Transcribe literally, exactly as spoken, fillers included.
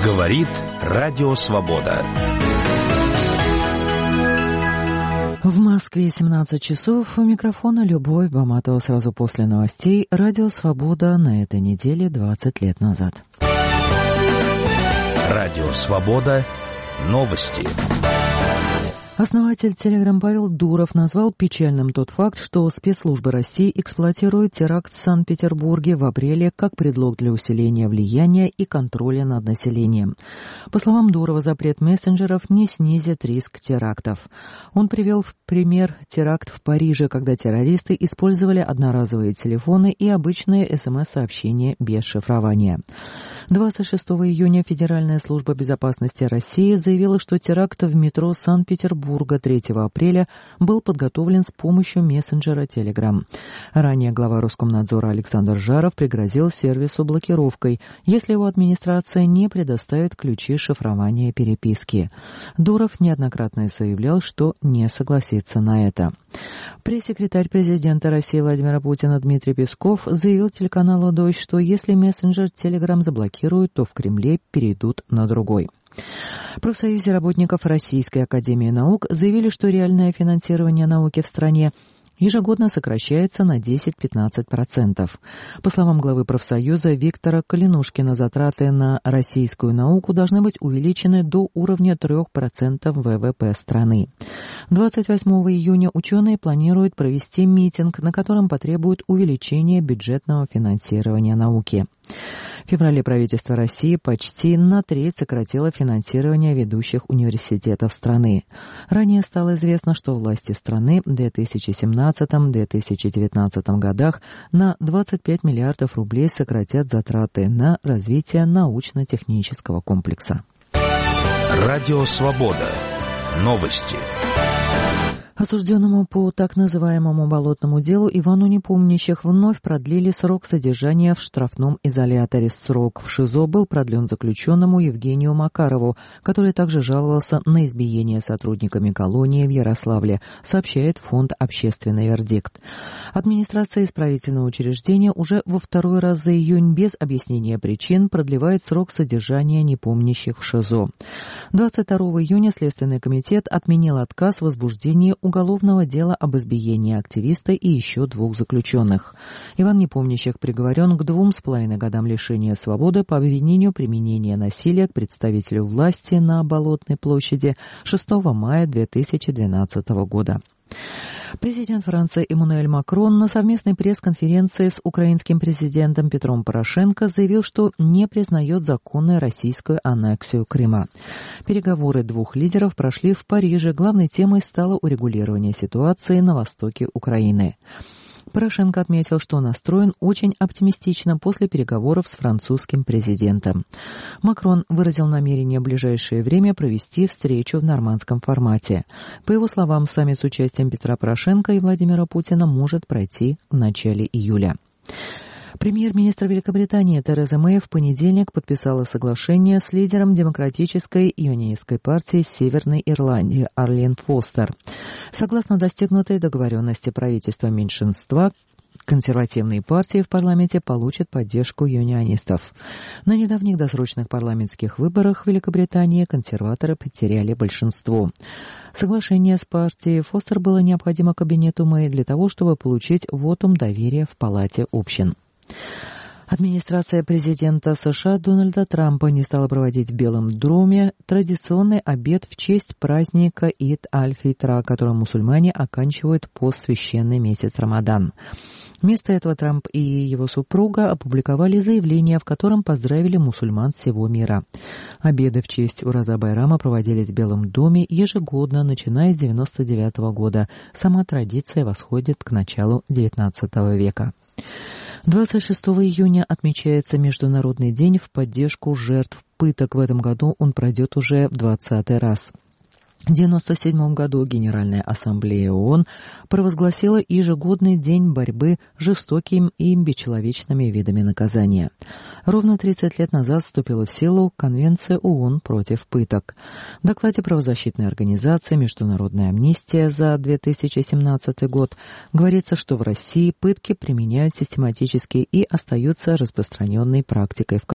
Говорит Радио Свобода. В Москве семнадцать часов. У микрофона Любовь Баматова. Сразу после новостей. Радио Свобода на этой неделе двадцать лет назад. Радио Свобода. Новости. Основатель Telegram Павел Дуров назвал печальным тот факт, что спецслужбы России эксплуатируют теракт в Санкт-Петербурге в апреле как предлог для усиления влияния и контроля над населением. По словам Дурова, запрет мессенджеров не снизит риск терактов. Он привел в пример теракт в Париже, когда террористы использовали одноразовые телефоны и обычные эс-эм-эс-сообщения без шифрования. двадцать шестого июня Федеральная служба безопасности России заявила, что теракт в метро Санкт-Петербурга третьего апреля был подготовлен с помощью мессенджера Telegram. Ранее глава Роскомнадзора Александр Жаров пригрозил сервису блокировкой, если его администрация не предоставит ключи шифрования переписки. Дуров неоднократно заявлял, что не согласится на это. Пресс-секретарь президента России Владимира Путина Дмитрий Песков заявил телеканалу «Дождь», что если мессенджер Telegram заблокируют, то в Кремле перейдут на другой. В профсоюзе работников Российской академии наук заявили, что реальное финансирование науки в стране ежегодно сокращается на десять-пятнадцать процентов. По словам главы профсоюза Виктора Калинушкина, затраты на российскую науку должны быть увеличены до уровня трех процентов вэ вэ пэ страны. двадцать восьмого июня ученые планируют провести митинг, на котором потребуют увеличения бюджетного финансирования науки. В феврале правительство России почти на треть сократило финансирование ведущих университетов страны. Ранее стало известно, что власти страны в две тысячи семнадцатом — две тысячи девятнадцатом годах на двадцать пять миллиардов рублей сократят затраты на развитие научно-технического комплекса. Радио Свобода. Новости. Осужденному по так называемому болотному делу Ивану Непомнящих вновь продлили срок содержания в штрафном изоляторе. Срок в ШИЗО был продлен заключенному Евгению Макарову, который также жаловался на избиение сотрудниками колонии в Ярославле, сообщает фонд «Общественный вердикт». Администрация исправительного учреждения уже во второй раз за июнь без объяснения причин продлевает срок содержания Непомнящих в ШИЗО. двадцать второго июня Следственный комитет отменил отказ в возбуждении уголовного дела об избиении активиста и еще двух заключенных. Иван Непомнящих приговорен к двум с половиной годам лишения свободы по обвинению применения насилия к представителю власти на Болотной площади шестого мая две тысячи двенадцатого года. Президент Франции Эммануэль Макрон на совместной пресс-конференции с украинским президентом Петром Порошенко заявил, что не признает законную российскую аннексию Крыма. Переговоры двух лидеров прошли в Париже. Главной темой стало урегулирование ситуации на востоке Украины. Порошенко отметил, что настроен очень оптимистично после переговоров с французским президентом. Макрон выразил намерение в ближайшее время провести встречу в нормандском формате. По его словам, саммит с участием Петра Порошенко и Владимира Путина может пройти в начале июля. Премьер-министр Великобритании Тереза Мэй в понедельник подписала соглашение с лидером демократической юнионистской партии Северной Ирландии Арлен Фостер. Согласно достигнутой договоренности, правительство меньшинства консервативные партии в парламенте получат поддержку юнионистов. На недавних досрочных парламентских выборах в Великобритании консерваторы потеряли большинство. Соглашение с партией Фостер было необходимо кабинету Мэй для того, чтобы получить вотум доверия в Палате общин. Администрация президента США Дональда Трампа не стала проводить в Белом доме традиционный обед в честь праздника Ид-аль-Фитра, которым мусульмане оканчивают постсвященный месяц Рамадан. Вместо этого Трамп и его супруга опубликовали заявление, в котором поздравили мусульман всего мира. Обеды в честь Ураза Байрама проводились в Белом доме ежегодно, начиная с девяносто девятого года. Сама традиция восходит к началу девятнадцатого века. двадцать шестого июня отмечается Международный день в поддержку жертв пыток. В этом году он пройдет уже в двадцатый раз. В девяносто седьмом году Генеральная ассамблея ООН провозгласила ежегодный день борьбы с жестокими и бесчеловечными видами наказания. Ровно тридцать лет назад вступила в силу Конвенция ООН против пыток. В докладе правозащитной организации «Международная амнистия» за две тысячи семнадцатый год говорится, что в России пытки применяют систематически и остаются распространенной практикой в